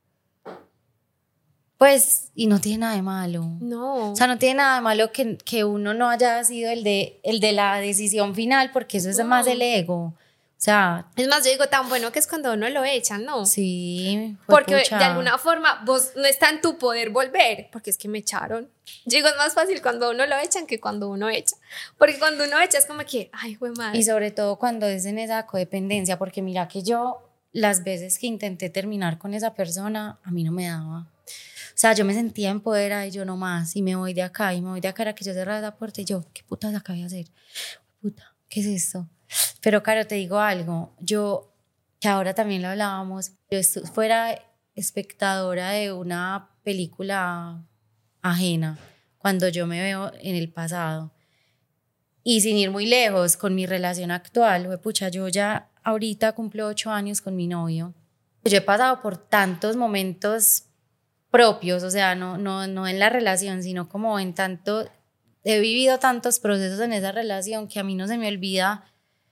Pues, y no tiene nada de malo. No. O sea, no tiene nada de malo que uno no haya sido el de la decisión final, porque eso es más el ego. O sea, es más, yo digo, tan bueno que es cuando uno lo echan, ¿no? Sí. Porque de alguna forma vos no está en tu poder volver, porque es que me echaron. Yo digo, es más fácil cuando uno lo echan que cuando uno echa. Porque cuando uno echa es como que, ay, güey, madre. Y sobre todo cuando es en esa codependencia, porque mira que yo, las veces que intenté terminar con esa persona, a mí no me daba. O sea, yo me sentía empoderada y yo no más, y me voy de acá, y me voy de acá, era que yo cerraba esa puerta y yo, ¿qué putas acabé de hacer? Puta, ¿qué es esto? Pero, Caro, te digo algo, yo, que ahora también lo hablábamos, yo fuera espectadora de una película ajena, cuando yo me veo en el pasado, y sin ir muy lejos, con mi relación actual, pucha, yo ya ahorita cumplo 8 años con mi novio, yo he pasado por tantos momentos propios, o sea, no en la relación, sino como en tanto, he vivido tantos procesos en esa relación que a mí no se me olvida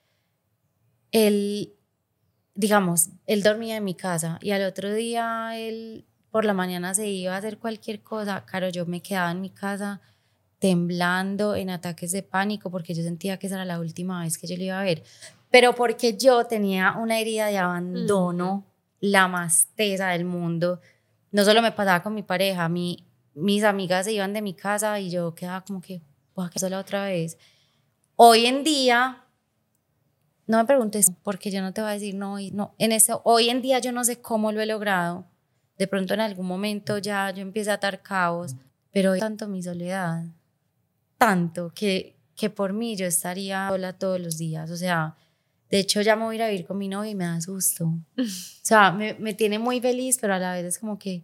digamos, él dormía en mi casa y al otro día él por la mañana se iba a hacer cualquier cosa, claro, yo me quedaba en mi casa temblando, en ataques de pánico, porque yo sentía que esa era la última vez que yo le iba a ver. pero porque yo tenía una herida de abandono, la más tesa del mundo. No solo me pasaba con mi pareja, mis amigas se iban de mi casa y yo quedaba como que, voy a quedar sola otra vez. Hoy en día, no me preguntes porque yo no te voy a decir no, no. Hoy en día yo no sé cómo lo he logrado. De pronto en algún momento ya yo empiezo a atar cabos, pero hoy tanto mi soledad, tanto que por mí yo estaría sola todos los días. O sea, de hecho ya me voy a ir a vivir con mi novio y me da susto. O sea, me tiene muy feliz, pero a la vez es como que,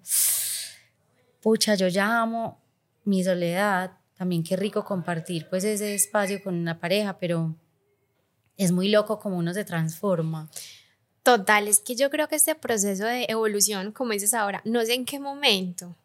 pucha, yo ya amo mi soledad. También qué rico compartir pues ese espacio con una pareja, pero es muy loco como uno se transforma. Total, es que yo creo que este proceso de evolución, como dices ahora, no sé en qué momento.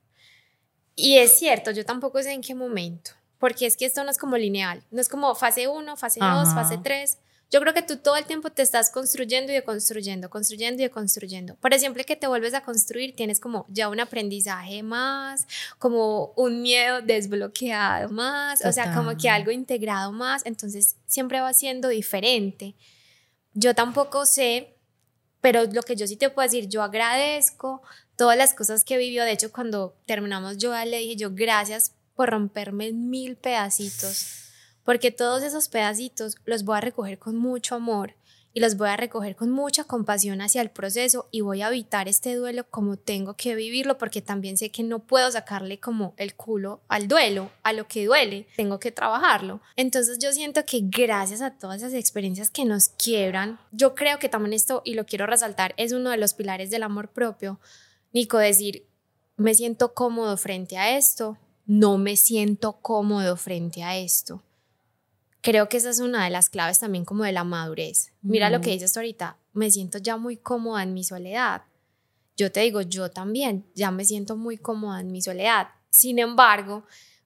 Y es cierto, yo tampoco sé en qué momento, porque es que esto no es como lineal, no es como fase 1, fase 2, fase 3. Yo creo que tú todo el tiempo te estás construyendo y deconstruyendo, construyendo y deconstruyendo. Por ejemplo, que te vuelves a construir, tienes como ya un aprendizaje más, como un miedo desbloqueado más, o sea, como que algo integrado más, entonces siempre va siendo diferente. Yo tampoco sé, pero lo que yo sí te puedo decir, yo agradezco todas las cosas que vivió. De hecho, cuando terminamos, yo le dije, yo gracias por romperme en 1000 pedacitos, porque todos esos pedacitos los voy a recoger con mucho amor y los voy a recoger con mucha compasión hacia el proceso y voy a evitar este duelo como tengo que vivirlo, porque también sé que no puedo sacarle como el culo al duelo, a lo que duele, tengo que trabajarlo. Entonces yo siento que gracias a todas esas experiencias que nos quiebran, yo creo que también esto, y lo quiero resaltar, es uno de los pilares del amor propio, Nico, decir, me siento cómodo frente a esto, no me siento cómodo frente a esto. Creo que esa es una de las claves también como de la madurez. Mira lo que dices ahorita, me siento ya muy cómoda en mi soledad. Yo te digo, yo también ya me siento muy cómoda en mi soledad. Sin embargo,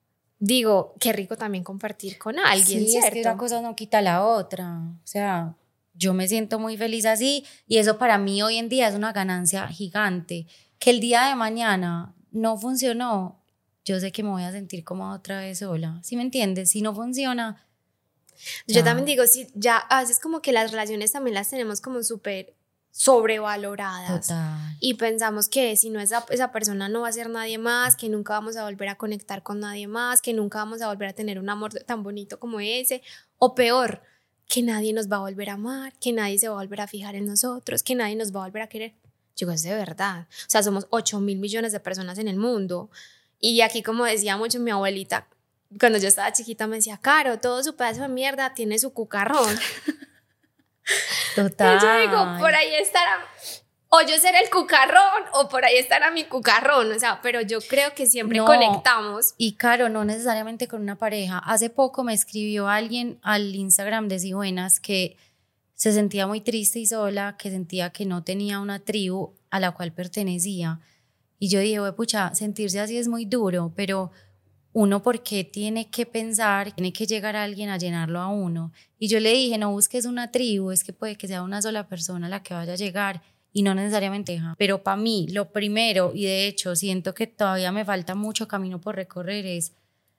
digo, qué rico también compartir con alguien, sí, ¿cierto? Es que una cosa no quita la otra. O sea, yo me siento muy feliz así y eso para mí hoy en día es una ganancia gigante. Que el día de mañana no funcionó, yo sé que me voy a sentir como otra vez sola. ¿Sí me entiendes? Si no funciona... Yo también digo, sí, ya a veces como que las relaciones también las tenemos como súper sobrevaloradas. Total. Y pensamos que si no esa persona no va a ser nadie más, que nunca vamos a volver a conectar con nadie más, que nunca vamos a volver a tener un amor tan bonito como ese, o peor, que nadie nos va a volver a amar, que nadie se va a volver a fijar en nosotros, que nadie nos va a volver a querer. Digo, es de verdad. O sea, somos 8.000 millones de personas en el mundo. Y aquí, como decía mucho mi abuelita, cuando yo estaba chiquita me decía, Caro, todo su pedazo de mierda tiene su cucarrón. Total. Y yo digo, por ahí estará, o yo seré el cucarrón, o por ahí estará mi cucarrón, o sea, pero yo creo que siempre conectamos. Y Caro, no necesariamente con una pareja. Hace poco me escribió alguien al Instagram de Si Buenas que se sentía muy triste y sola, que sentía que no tenía una tribu a la cual pertenecía. Y yo dije, pucha, sentirse así es muy duro, pero uno por qué tiene que pensar, tiene que llegar a alguien a llenarlo a uno. Y yo le dije, no busques una tribu, es que puede que sea una sola persona la que vaya a llegar y no necesariamente deja. Pero para mí, lo primero, y de hecho siento que todavía me falta mucho camino por recorrer, es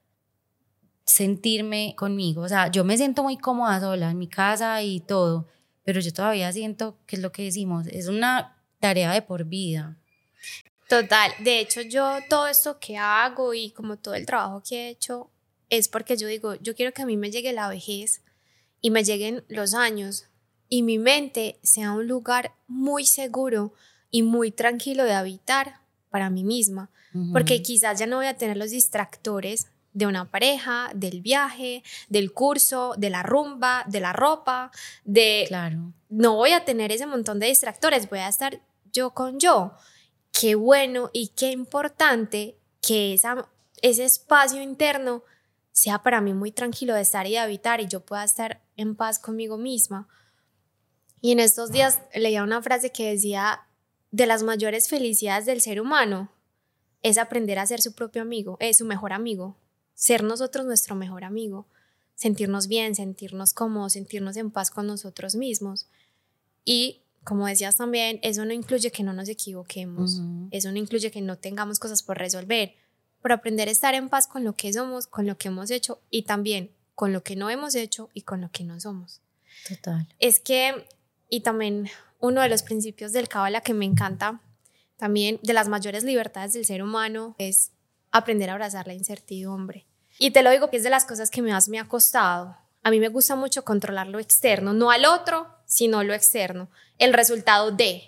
sentirme conmigo. O sea, yo me siento muy cómoda sola en mi casa y todo, pero yo todavía siento que es lo que decimos, es una tarea de por vida. Total, de hecho yo todo esto que hago y como todo el trabajo que he hecho es porque yo digo, yo quiero que a mí me llegue la vejez y me lleguen los años y mi mente sea un lugar muy seguro y muy tranquilo de habitar para mí misma, porque quizás ya no voy a tener los distractores de una pareja, del viaje, del curso, de la rumba, de la ropa, Claro. No voy a tener ese montón de distractores, voy a estar yo con yo. Qué bueno y qué importante que ese espacio interno sea para mí muy tranquilo de estar y de habitar y yo pueda estar en paz conmigo misma. Y en estos días leía una frase que decía, de las mayores felicidades del ser humano es aprender a ser su propio amigo, su mejor amigo, ser nosotros nuestro mejor amigo, sentirnos bien, sentirnos cómodos, sentirnos en paz con nosotros mismos. Y como decías también, eso no incluye que no nos equivoquemos, eso no incluye que no tengamos cosas por resolver, pero aprender a estar en paz con lo que somos, con lo que hemos hecho y también con lo que no hemos hecho y con lo que no somos. Total. Es que, y también uno de los principios del Cábala que me encanta, también de las mayores libertades del ser humano, es aprender a abrazar la incertidumbre. Y te lo digo que es de las cosas que más me ha costado. A mí me gusta mucho controlar lo externo, no al otro, sino lo externo, el resultado de.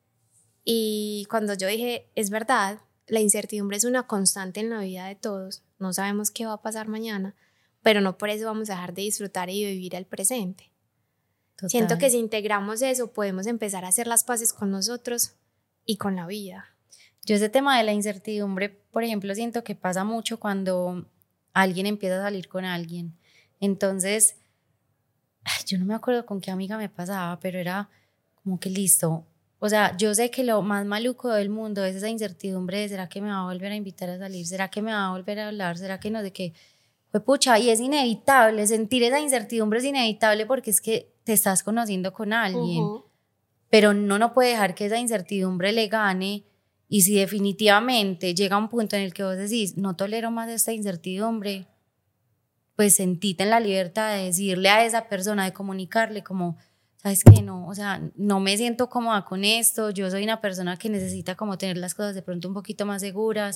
Y cuando yo dije, es verdad, la incertidumbre es una constante en la vida de todos, no sabemos qué va a pasar mañana, pero no por eso vamos a dejar de disfrutar y vivir el presente. Total. Siento que si integramos eso, podemos empezar a hacer las paces con nosotros y con la vida. Yo ese tema de la incertidumbre, por ejemplo, siento que pasa mucho cuando alguien empieza a salir con alguien. Entonces, yo no me acuerdo con qué amiga me pasaba, pero era como que listo. O sea, yo sé que lo más maluco del mundo es esa incertidumbre de ¿será que me va a volver a invitar a salir? ¿Será que me va a volver a hablar? ¿Será que no sé qué? Pues pucha, y es inevitable, sentir esa incertidumbre es inevitable porque es que te estás conociendo con alguien. Pero uno no puede dejar que esa incertidumbre le gane. Y si definitivamente llega un punto en el que vos decís, no tolero más esta incertidumbre, pues sentite en la libertad de decirle a esa persona, de comunicarle como, ¿sabes qué? No, o sea, no me siento cómoda con esto, yo soy una persona que necesita como tener las cosas de pronto un poquito más seguras,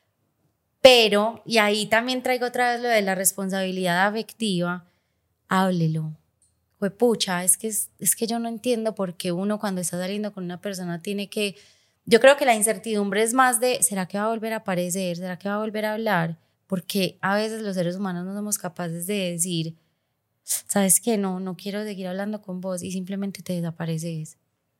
pero, y ahí también traigo otra vez lo de la responsabilidad afectiva, háblelo. Juepucha, es que yo no entiendo por qué uno cuando está saliendo con una persona tiene que... Yo creo que la incertidumbre es más de, ¿será que va a volver a aparecer? ¿Será que va a volver a hablar? Porque a veces los seres humanos no somos capaces de decir, ¿sabes qué? No quiero seguir hablando con vos y simplemente te desapareces.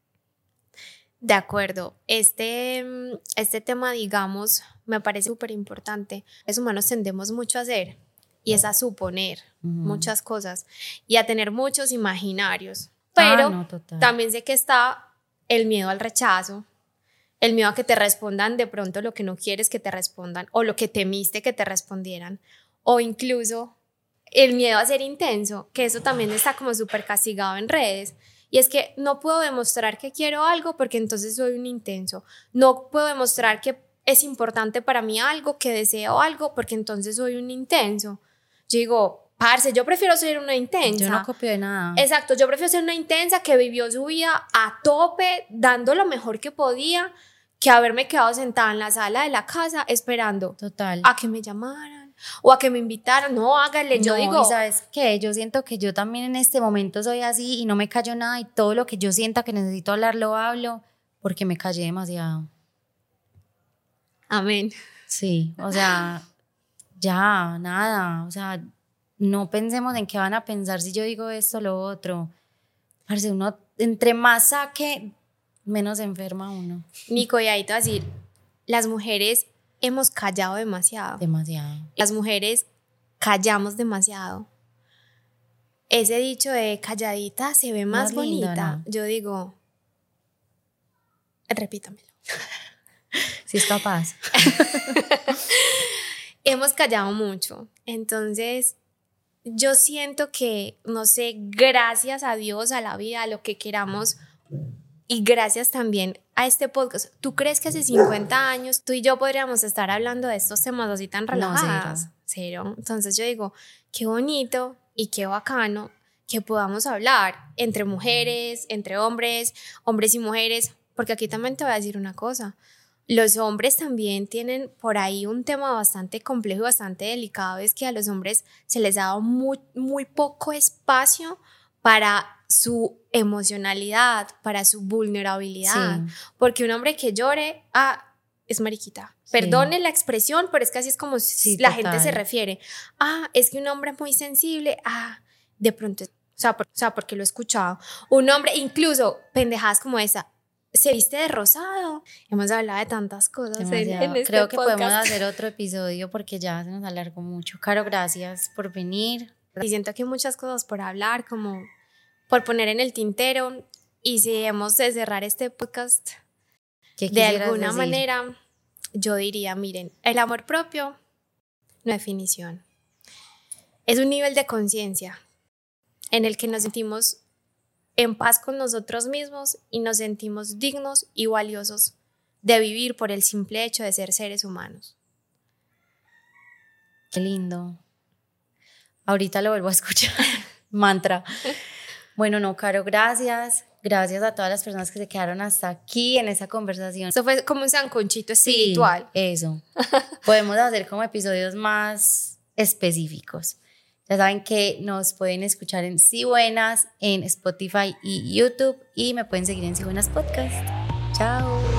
De acuerdo. Este tema, digamos, me parece súper importante. Los humanos tendemos mucho a hacer y es a suponer muchas cosas y a tener muchos imaginarios. Pero también sé que está el miedo al rechazo, el miedo a que te respondan de pronto lo que no quieres que te respondan o lo que temiste que te respondieran, o incluso el miedo a ser intenso, que eso también está como súper castigado en redes. Y es que no puedo demostrar que quiero algo porque entonces soy un intenso. No puedo demostrar que es importante para mí algo, que deseo algo, porque entonces soy un intenso. Yo digo, parce, yo prefiero ser una intensa. Yo no copio de nada. Exacto, yo prefiero ser una intensa que vivió su vida a tope, dando lo mejor que podía, que haberme quedado sentada en la sala de la casa esperando a que me llamaran o a que me invitaran. No, hágale, yo digo. ¿Y sabes qué? Yo siento que yo también en este momento soy así y no me callo nada y todo lo que yo sienta que necesito hablar lo hablo porque me callé demasiado. Amén. Sí, o sea, ya, nada, o sea, no pensemos en qué van a pensar si yo digo esto o lo otro. Parce, uno, entre más saque, menos enferma uno. Nico, y ahí te voy a decir, las mujeres hemos callado demasiado. Demasiado. Las mujeres callamos demasiado. Ese dicho de calladita se ve más bonita. Linda, ¿no? Yo digo, repítamelo. Si es capaz. Hemos callado mucho. Entonces, yo siento que, no sé, gracias a Dios, a la vida, a lo que queramos, y gracias también a este podcast. ¿Tú crees que hace 50 años tú y yo podríamos estar hablando de estos temas así tan relajadas? No, cero. Entonces yo digo, qué bonito y qué bacano que podamos hablar entre mujeres, entre hombres, hombres y mujeres, porque aquí también te voy a decir una cosa. Los hombres también tienen por ahí un tema bastante complejo y bastante delicado, es que a los hombres se les ha dado muy poco espacio para su emocionalidad, para su vulnerabilidad, sí. Porque un hombre que llore, es mariquita. Sí. Perdone la expresión, pero es que así es como sí, la gente se refiere. Es que un hombre muy sensible, de pronto, o sea, porque lo he escuchado. Un hombre, incluso pendejadas como esa, se viste de rosado. Hemos hablado de tantas cosas en este Creo que podcast. Podemos hacer otro episodio porque ya se nos alargó mucho. Caro, gracias por venir. Y siento que hay muchas cosas por hablar, como por poner en el tintero. Y si hemos de cerrar este podcast de alguna manera, yo diría, miren, el amor propio, no definición. Es un nivel de conciencia en el que nos sentimos en paz con nosotros mismos y nos sentimos dignos y valiosos de vivir por el simple hecho de ser seres humanos. Qué lindo. Ahorita lo vuelvo a escuchar. Mantra. Bueno, no, Caro, gracias. Gracias a todas las personas que se quedaron hasta aquí en esa conversación. Esto fue como un sancochito espiritual. Sí, eso. Podemos hacer como episodios más específicos. Ya saben que nos pueden escuchar en Si Buenas, en Spotify y YouTube, y me pueden seguir en Si Buenas Podcast. Chao.